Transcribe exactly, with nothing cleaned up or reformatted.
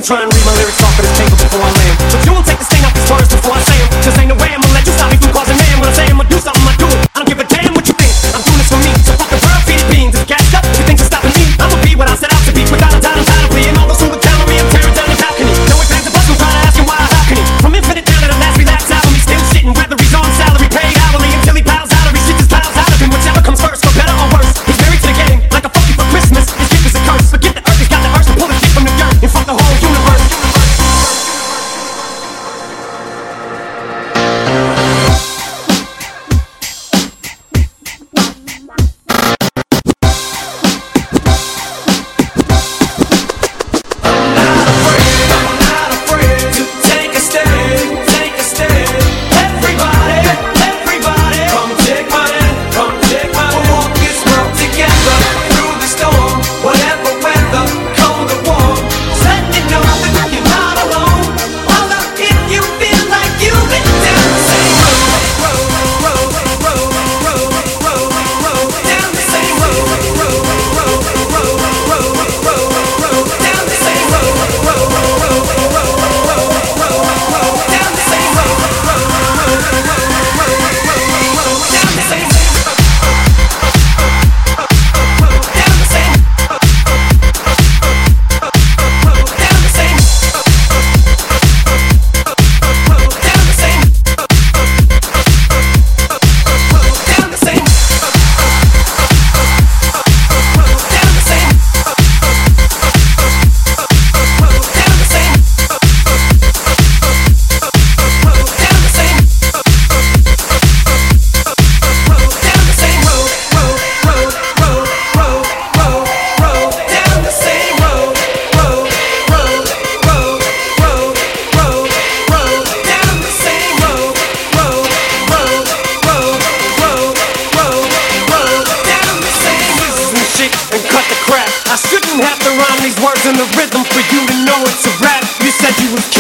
try and read my lyrics off of this paper before I land. But you won't take the sting off these words before I say them. Just ain't no way I'ma let you stop me from causing man. When I say I'ma do something, I do it. I don't give a damn what you think. I'm doing this for me. So fuck the world, feed it beans. It's gassed up. If you think you're stopping me, I'ma be what I set out to be. Without a doubt, I'm tired of being all those who look down on me. I'm tearing down the balcony. No way back to bus, I'm trying to ask him why, how can he? From infinite down to the last relapse album, he's still shitting. Whether he's on salary, paid hourly, until he piles out or he shit his piles out of him. Whichever comes first, for better or worse. He's married to the game, like a fuck you for Christmas. His gift is a curse. Forget the earth, he's got the urge to pull his dick from the dirt and fuck the whole universe. I shouldn't have to rhyme these words in the rhythm for you to know it's a rap. You said you was